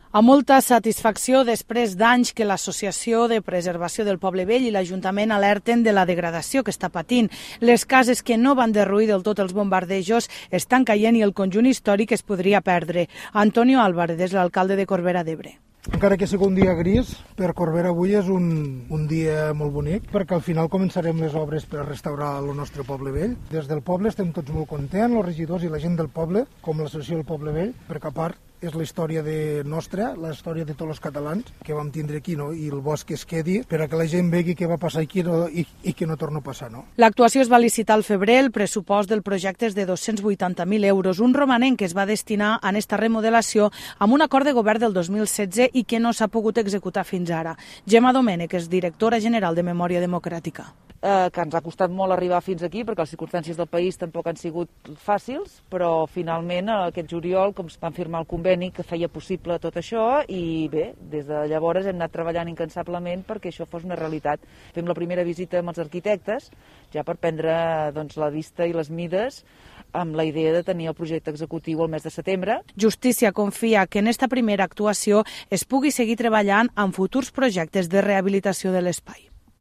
Amb molta satisfacció després d'anys que l'Associació de Preservació del Poble Vell i l'Ajuntament alerten de la degradació que està patint. Les cases que no van derruir del tot els bombardejos estan caient i el conjunt històric es podria perdre. Antonio Álvarez és l'alcalde de Corbera d'Ebre. Encara que sigui un dia gris, per Corbera avui és un dia molt bonic, perquè al final començarem les obres per restaurar el nostre poble vell. Des del poble estem tots molt contents, els regidors i la gent del poble, com l'Associació del Poble Vell, perquè a part és la història nostra, la història de tots els catalans que vam tindre aquí, no? I el bosc que es quedi per a que la gent vegi què va passar aquí i que no torna a passar. No? L'actuació es va licitar al febrer, el pressupost del projecte és de 280.000 euros, un romanent que es va destinar a aquesta remodelació amb un acord de govern del 2016 i que no s'ha pogut executar fins ara. Gemma Domènech és directora general de Memòria Democràtica. Que ens ha costat molt arribar fins aquí perquè les circumstàncies del país tampoc han sigut fàcils, però finalment aquest juliol van firmar el conveni que feia possible tot això i bé, des de llavors hem anat treballant incansablement perquè això fos una realitat. Fem la primera visita amb els arquitectes ja per prendre la vista i les mides amb la idea de tenir el projecte executiu el mes de setembre. Justícia confia que en esta primera actuació es pugui seguir treballant en futurs projectes de rehabilitació de l'espai.